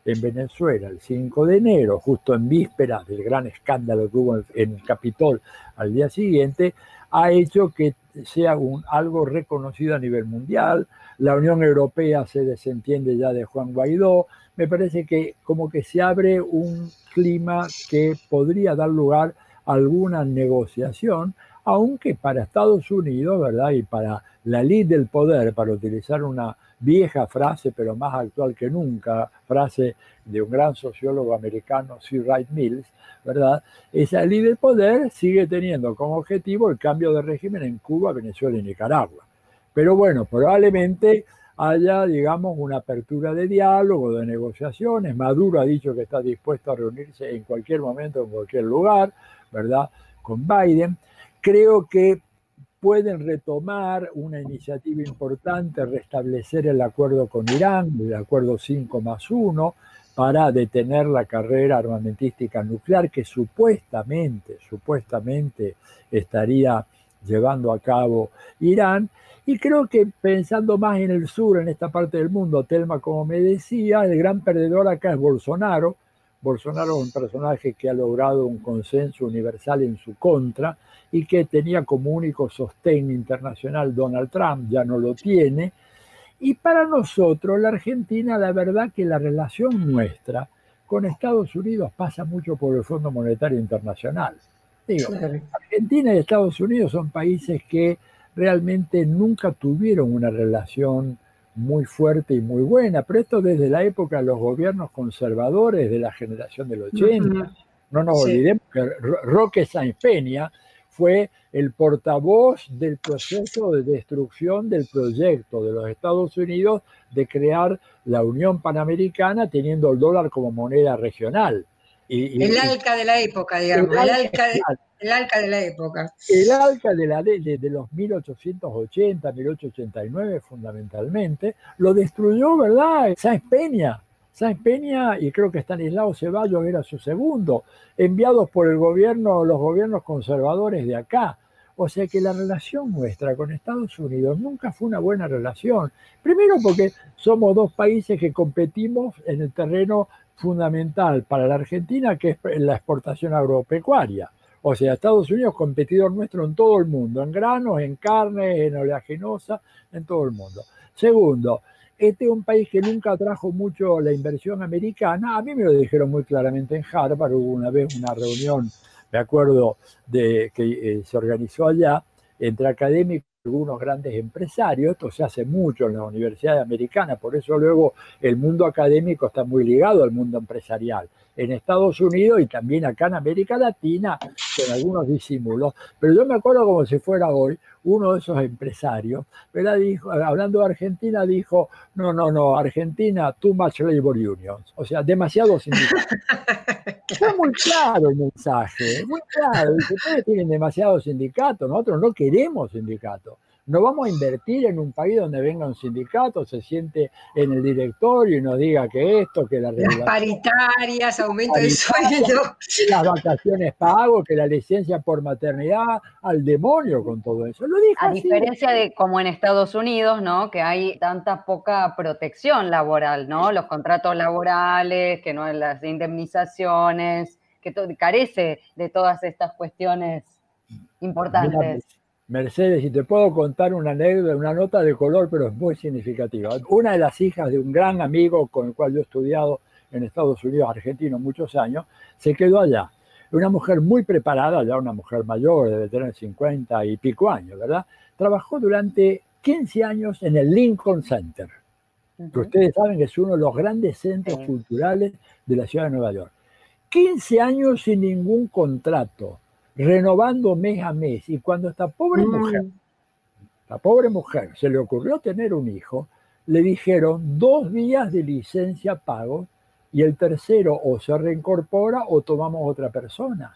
en Venezuela el cinco de enero, justo en vísperas del gran escándalo que hubo en el Capitol al día siguiente, ha hecho que sea un, algo reconocido a nivel mundial. La Unión Europea se desentiende ya de Juan Guaidó. Me parece que como que se abre un clima que podría dar lugar a alguna negociación, aunque para Estados Unidos, ¿verdad? Y para la elite del poder, para utilizar una vieja frase, pero más actual que nunca, frase de un gran sociólogo americano, C. Wright Mills, ¿verdad? Esa elite del poder sigue teniendo como objetivo el cambio de régimen en Cuba, Venezuela y Nicaragua. Pero bueno, probablemente haya, digamos, una apertura de diálogo, de negociaciones. Maduro ha dicho que está dispuesto a reunirse en cualquier momento, en cualquier lugar, ¿verdad?, con Biden. Creo que pueden retomar una iniciativa importante, restablecer el acuerdo con Irán, el acuerdo cinco más uno, para detener la carrera armamentística nuclear que supuestamente, supuestamente estaría llevando a cabo Irán. Y creo que pensando más en el sur, en esta parte del mundo, Telma, como me decía, el gran perdedor acá es Bolsonaro. Bolsonaro es un personaje que ha logrado un consenso universal en su contra y que tenía como único sostén internacional Donald Trump, ya no lo tiene. Y para nosotros, la Argentina, la verdad que la relación nuestra con Estados Unidos pasa mucho por el Fondo Monetario Internacional. Digo, Argentina y Estados Unidos son países que realmente nunca tuvieron una relación muy fuerte y muy buena, pero esto desde la época de los gobiernos conservadores de la generación del ochenta. Uh-huh. No nos sí. olvidemos que Roque Sáenz Peña fue el portavoz del proceso de destrucción del proyecto de los Estados Unidos de crear la Unión Panamericana teniendo el dólar como moneda regional. Y, y, el ALCA de la época, digamos, el, el, ALCA, de, el ALCA de la época. El ALCA de, la, de, de los mil ochocientos ochenta, mil ochocientos ochenta y nueve fundamentalmente, lo destruyó, ¿verdad?, Sáenz Peña. Sáenz Peña, y creo que Estanislao Ceballos era su segundo, enviados por el gobierno, los gobiernos conservadores de acá. O sea que la relación nuestra con Estados Unidos nunca fue una buena relación. Primero porque somos dos países que competimos en el terreno fundamental para la Argentina, que es la exportación agropecuaria. O sea, Estados Unidos es competidor nuestro en todo el mundo, en granos, en carnes, en oleaginosa, en todo el mundo. Segundo, este es un país que nunca atrajo mucho la inversión americana. A mí me lo dijeron muy claramente en Harvard. Hubo una vez una reunión, me acuerdo, de que eh, se organizó allá entre académicos y algunos grandes empresarios. Esto se hace mucho en las universidades americanas, por eso luego el mundo académico está muy ligado al mundo empresarial. En Estados Unidos y también acá en América Latina, con algunos disimulos. Pero yo me acuerdo como si fuera hoy, uno de esos empresarios, ¿verdad?, dijo, hablando de Argentina, dijo, no, no, no, Argentina, too much labor unions, o sea, demasiados sindicatos. Fue muy claro el mensaje, muy claro. Dice, ustedes tienen demasiados sindicatos, nosotros no queremos sindicatos. No vamos a invertir en un país donde venga un sindicato, se siente en el directorio y nos diga que esto, que la las paritarias, aumento del sueldo, las vacaciones pago, que la licencia por maternidad, al demonio con todo eso. Lo dijo a así. Diferencia de como en Estados Unidos, ¿no?, que hay tanta poca protección laboral, ¿no? Los contratos laborales, que no hay las indemnizaciones, que todo, carece de todas estas cuestiones importantes. Mira, Mercedes, y te puedo contar una anécdota, una nota de color, pero es muy significativa. Una de las hijas de un gran amigo con el cual yo he estudiado en Estados Unidos, argentino, muchos años, se quedó allá. Una mujer muy preparada, ya una mujer mayor, debe tener cincuenta y pico años, ¿verdad? Trabajó durante quince años en el Lincoln Center, uh-huh. que ustedes saben que es uno de los grandes centros uh-huh. culturales de la ciudad de Nueva York. quince años sin ningún contrato, renovando mes a mes, y cuando esta pobre mujer, mm. la pobre mujer se le ocurrió tener un hijo, le dijeron dos días de licencia pagos y el tercero o se reincorpora o tomamos otra persona.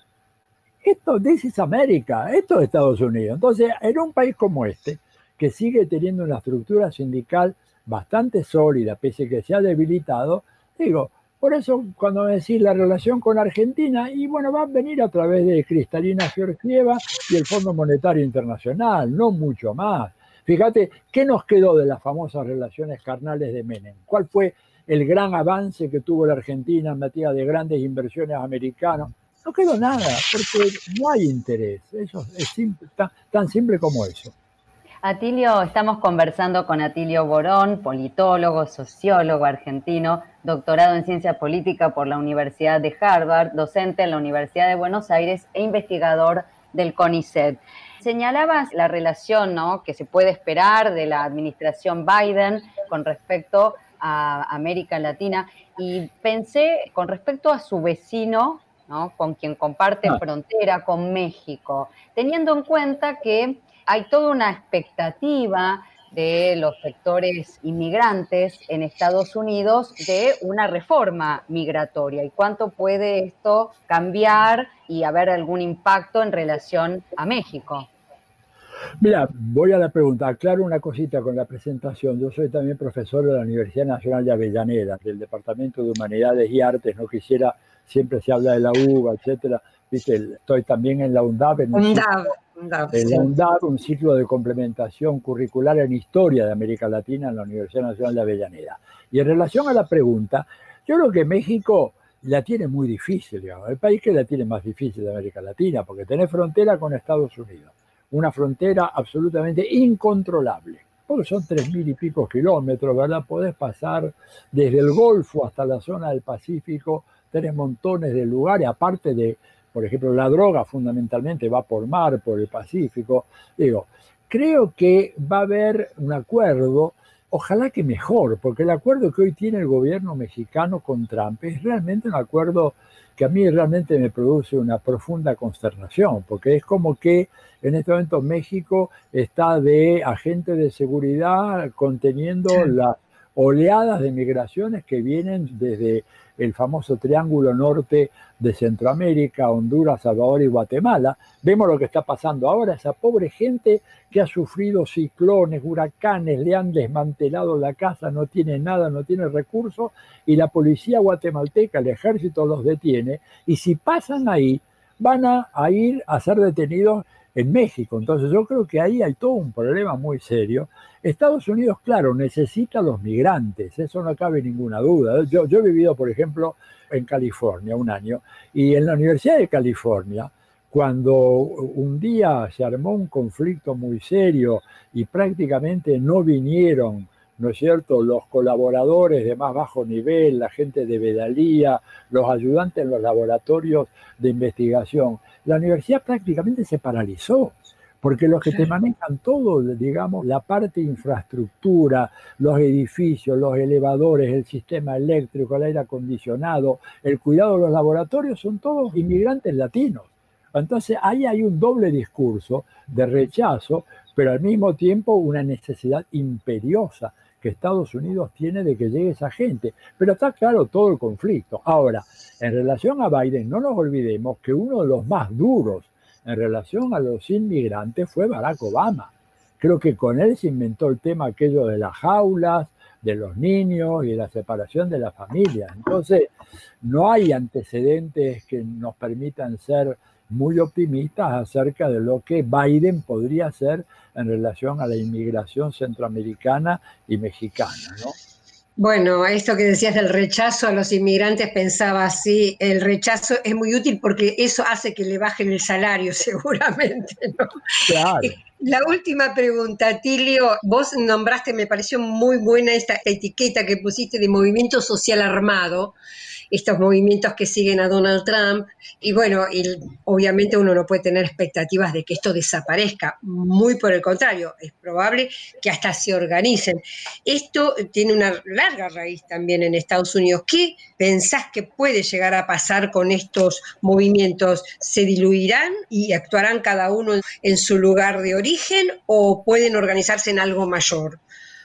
Esto, this is America, esto es Estados Unidos. Entonces, en un país como este, que sigue teniendo una estructura sindical bastante sólida, pese a que se ha debilitado, digo, por eso, cuando me decís la relación con Argentina, y bueno, va a venir a través de Cristalina Georgieva y el Fondo Monetario Internacional, no mucho más. Fíjate, ¿qué nos quedó de las famosas relaciones carnales de Menem? ¿Cuál fue el gran avance que tuvo la Argentina en materia de grandes inversiones americanas. No quedó nada, porque no hay interés. Eso es simple, tan, tan simple como eso. Atilio, estamos conversando con Atilio Borón, politólogo, sociólogo argentino, doctorado en ciencia política por la Universidad de Harvard, docente en la Universidad de Buenos Aires e investigador del CONICET. Señalabas la relación, ¿no?, que se puede esperar de la administración Biden con respecto a América Latina, y pensé con respecto a su vecino, ¿no?, con quien comparte ah. frontera con México, teniendo en cuenta que hay toda una expectativa de los sectores inmigrantes en Estados Unidos de una reforma migratoria, y cuánto puede esto cambiar y haber algún impacto en relación a México. Mira, voy a la pregunta, aclaro una cosita con la presentación. Yo soy también profesor de la Universidad Nacional de Avellaneda, del Departamento de Humanidades y Artes. No quisiera, siempre se habla de la U B A, etcétera. Viste, estoy también en la UNDAV. En UNDAV. En la UNDAV, un ciclo de complementación curricular en Historia de América Latina en la Universidad Nacional de Avellaneda. Y en relación a la pregunta, yo creo que México la tiene muy difícil, digamos, el país que la tiene más difícil de América Latina, porque tiene frontera con Estados Unidos, una frontera absolutamente incontrolable, porque son tres mil y pico kilómetros, ¿verdad? Podés pasar desde el Golfo hasta la zona del Pacífico, tenés montones de lugares, aparte de, por ejemplo, la droga fundamentalmente va por mar, por el Pacífico. Digo, creo que va a haber un acuerdo, ojalá que mejor, porque el acuerdo que hoy tiene el gobierno mexicano con Trump es realmente un acuerdo que a mí realmente me produce una profunda consternación, porque es como que en este momento México está de agente de seguridad conteniendo las oleadas de migraciones que vienen desde el famoso triángulo norte de Centroamérica, Honduras, Salvador y Guatemala. Vemos lo que está pasando ahora, esa pobre gente que ha sufrido ciclones, huracanes, le han desmantelado la casa, no tiene nada, no tiene recursos, y la policía guatemalteca, el ejército los detiene, y si pasan ahí, van a, a ir a ser detenidos en México. Entonces yo creo que ahí hay todo un problema muy serio. Estados Unidos, claro, necesita a los migrantes, eso no cabe ninguna duda. Yo, yo he vivido, por ejemplo, en California un año, y en la Universidad de California, cuando un día se armó un conflicto muy serio y prácticamente no vinieron, ¿no es cierto?, los colaboradores de más bajo nivel, la gente de Vedalía, los ayudantes en los laboratorios de investigación, la universidad prácticamente se paralizó, porque los que te manejan todo, digamos, la parte infraestructura, los edificios, los elevadores, el sistema eléctrico, el aire acondicionado, el cuidado de los laboratorios, son todos inmigrantes latinos. Entonces ahí hay un doble discurso de rechazo, pero al mismo tiempo una necesidad imperiosa que Estados Unidos tiene de que llegue esa gente. Pero está claro todo el conflicto. Ahora, en relación a Biden, no nos olvidemos que uno de los más duros en relación a los inmigrantes fue Barack Obama. Creo que con él se inventó el tema aquello de las jaulas, de los niños y de la separación de la familia. Entonces, no hay antecedentes que nos permitan ser muy optimistas acerca de lo que Biden podría hacer en relación a la inmigración centroamericana y mexicana, ¿no? Bueno, esto que decías del rechazo a los inmigrantes, pensaba así, el rechazo es muy útil porque eso hace que le bajen el salario seguramente, ¿no? Claro. La última pregunta, Atilio, vos nombraste, me pareció muy buena esta etiqueta que pusiste de movimiento social armado, estos movimientos que siguen a Donald Trump, y bueno, y obviamente uno no puede tener expectativas de que esto desaparezca, muy por el contrario, es probable que hasta se organicen. Esto tiene una larga raíz también en Estados Unidos. ¿Qué pensás que puede llegar a pasar con estos movimientos? ¿Se diluirán y actuarán cada uno en su lugar de origen o pueden organizarse en algo mayor?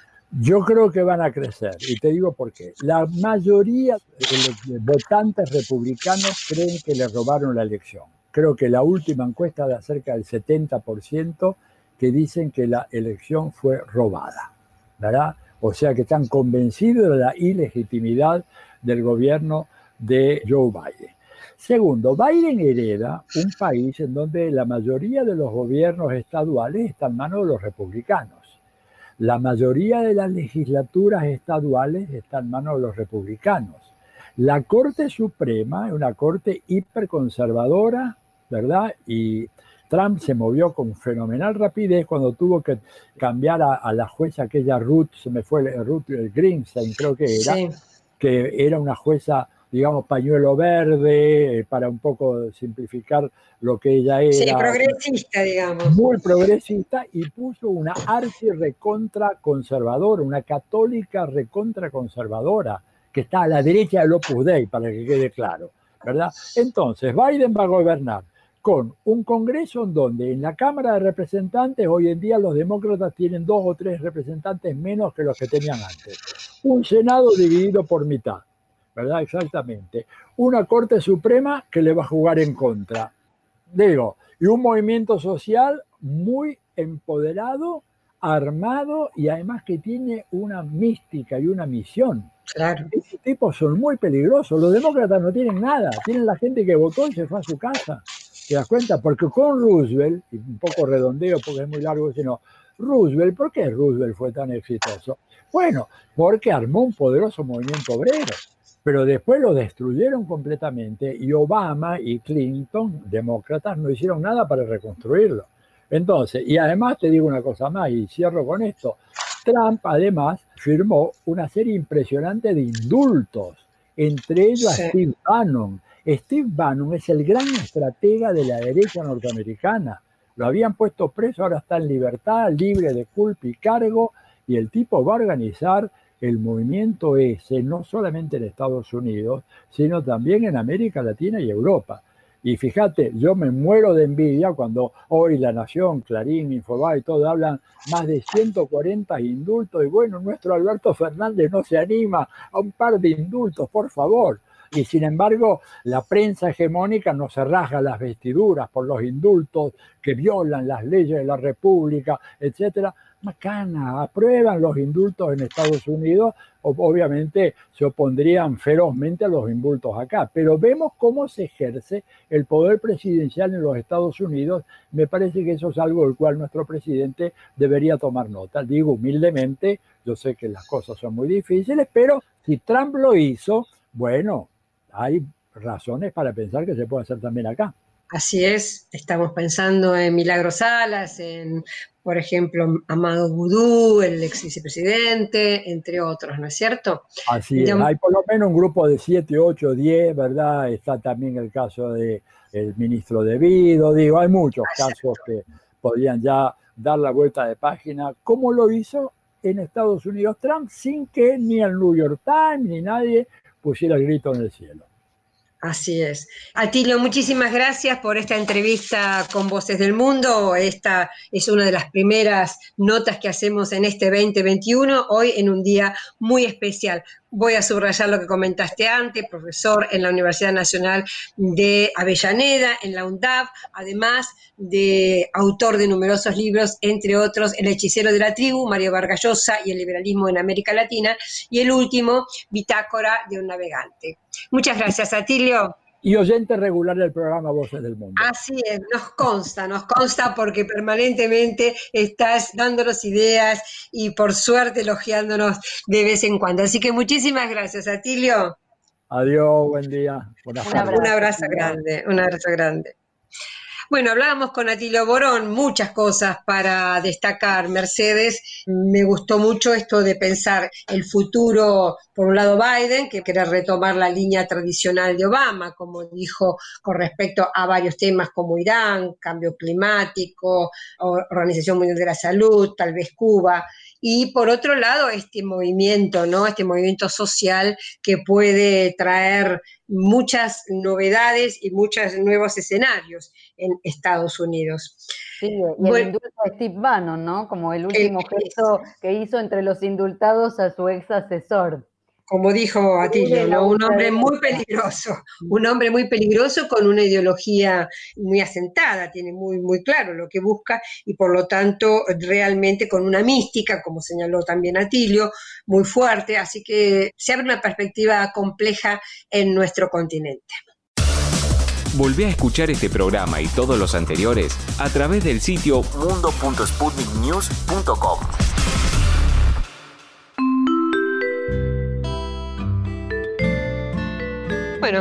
Yo creo que van a crecer, y te digo por qué. La mayoría de los votantes republicanos creen que le robaron la elección. Creo que la última encuesta da cerca del setenta por ciento que dicen que la elección fue robada, ¿verdad? O sea que están convencidos de la ilegitimidad del gobierno de Joe Biden. Segundo, Biden hereda un país en donde la mayoría de los gobiernos estaduales están en manos de los republicanos. la mayoría de las legislaturas estaduales están en manos de los republicanos. La Corte Suprema es una corte hiperconservadora, ¿verdad? Y Trump se movió con fenomenal rapidez cuando tuvo que cambiar a, a la jueza aquella Ruth, se me fue Ruth Greenstein, creo que era, sí. que era una jueza, digamos, pañuelo verde, para un poco simplificar lo que ella era. Sí, progresista, digamos. Muy progresista, y puso una archi recontra conservadora, una católica recontra conservadora, que está a la derecha del Opus Dei, para que quede claro, ¿verdad? Entonces, Biden va a gobernar con un Congreso en donde en la Cámara de Representantes hoy en día los demócratas tienen dos o tres representantes menos que los que tenían antes. Un Senado dividido por mitad, ¿verdad? Exactamente. Una Corte Suprema que le va a jugar en contra. Digo, y un movimiento social muy empoderado, armado y además que tiene una mística y una misión. Claro. Estos tipos son muy peligrosos. Los demócratas no tienen nada. Tienen la gente que votó y se fue a su casa. ¿Te das cuenta? Porque con Roosevelt, y un poco redondeo porque es muy largo, sino Roosevelt, ¿por qué Roosevelt fue tan exitoso? Bueno, porque armó un poderoso movimiento obrero, pero después lo destruyeron completamente y Obama y Clinton, demócratas, no hicieron nada para reconstruirlo. Entonces, y además te digo una cosa más y cierro con esto, Trump además firmó una serie impresionante de indultos, entre ellos sí. a Steve Bannon. Steve Bannon es el gran estratega de la derecha norteamericana. Lo habían puesto preso, ahora está en libertad, libre de culpa y cargo, y el tipo va a organizar el movimiento ese, no solamente en Estados Unidos, sino también en América Latina y Europa. Y fíjate, yo me muero de envidia cuando hoy La Nación, Clarín, Infobae y todo hablan más de ciento cuarenta indultos, y bueno, nuestro Alberto Fernández no se anima a un par de indultos, por favor. Y sin embargo, la prensa hegemónica no se rasga las vestiduras por los indultos que violan las leyes de la República, etcétera. Macana, aprueban los indultos en Estados Unidos, obviamente se opondrían ferozmente a los indultos acá. Pero vemos cómo se ejerce el poder presidencial en los Estados Unidos. Me parece que eso es algo del cual nuestro presidente debería tomar nota. Digo humildemente, yo sé que las cosas son muy difíciles, pero si Trump lo hizo, bueno, hay razones para pensar que se puede hacer también acá. Así es, estamos pensando en Milagros Salas, en, por ejemplo, Amado Boudou, el ex vicepresidente, entre otros, ¿no es cierto? Así es, hay por lo menos un grupo de siete, ocho, diez, ¿verdad? Está también el caso del ministro De Vido, digo, hay muchos casos que podrían ya dar la vuelta de página, como lo hizo en Estados Unidos Trump, sin que ni el New York Times ni nadie pusiera el grito en el cielo. Así es. Atilio, muchísimas gracias por esta entrevista con Voces del Mundo. Esta es una de las primeras notas que hacemos en este veinte veintiuno, hoy en un día muy especial. Voy a subrayar lo que comentaste antes, profesor en la Universidad Nacional de Avellaneda, en la UNDAV, además de autor de numerosos libros, entre otros El hechicero de la tribu, Mario Vargas Llosa y el liberalismo en América Latina, y el último, Bitácora de un navegante. Muchas gracias, Atilio. Y oyente regular del programa Voces del Mundo. Así es, nos consta, nos consta porque permanentemente estás dándonos ideas y por suerte elogiándonos de vez en cuando. Así que muchísimas gracias, Atilio. Adiós, buen día. Buenas un, abrazo, un abrazo grande, un abrazo grande. Bueno, hablábamos con Atilio Borón, muchas cosas para destacar. Mercedes, me gustó mucho esto de pensar el futuro, por un lado Biden, que quiere retomar la línea tradicional de Obama, como dijo con respecto a varios temas como Irán, cambio climático, Organización Mundial de la Salud, tal vez Cuba. Y por otro lado, este movimiento, ¿no? Este movimiento social que puede traer muchas novedades y muchos nuevos escenarios en Estados Unidos. Sí, y bueno, el indulto de Steve Bannon, ¿no? Como el último el, gesto que hizo entre los indultados a su ex asesor. Como dijo Atilio, ¿no? Un hombre muy peligroso, un hombre muy peligroso con una ideología muy asentada, tiene muy, muy claro lo que busca y por lo tanto realmente con una mística, como señaló también Atilio, muy fuerte, así que se abre una perspectiva compleja en nuestro continente. Volvé a escuchar este programa y todos los anteriores a través del sitio mundo punto sputnik news punto com.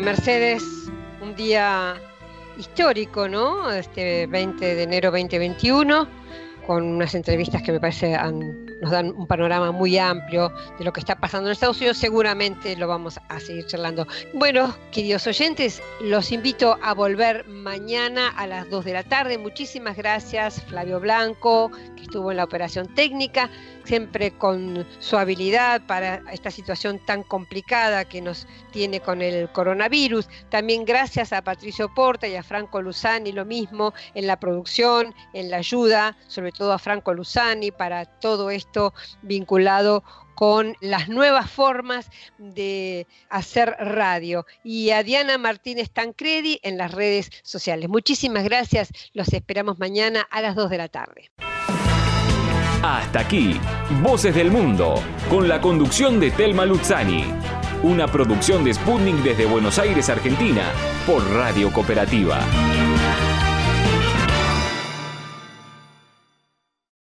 Mercedes, un día histórico, ¿no? Este veinte de enero veinte veintiuno, con unas entrevistas que me parece han, nos dan un panorama muy amplio de lo que está pasando en Estados Unidos. Seguramente lo vamos a seguir charlando. Bueno, queridos oyentes, los invito a volver mañana a las dos de la tarde. Muchísimas gracias, Flavio Blanco, que estuvo en la operación técnica, siempre con su habilidad para esta situación tan complicada que nos tiene con el coronavirus. También gracias a Patricio Porta y a Franco Luzani, lo mismo en la producción, en la ayuda, sobre todo a Franco Luzani, para todo esto vinculado con las nuevas formas de hacer radio. Y a Diana Martínez Tancredi en las redes sociales. Muchísimas gracias, los esperamos mañana a las dos de la tarde. Hasta aquí, Voces del Mundo, con la conducción de Telma Luzzani. Una producción de Sputnik desde Buenos Aires, Argentina, por Radio Cooperativa.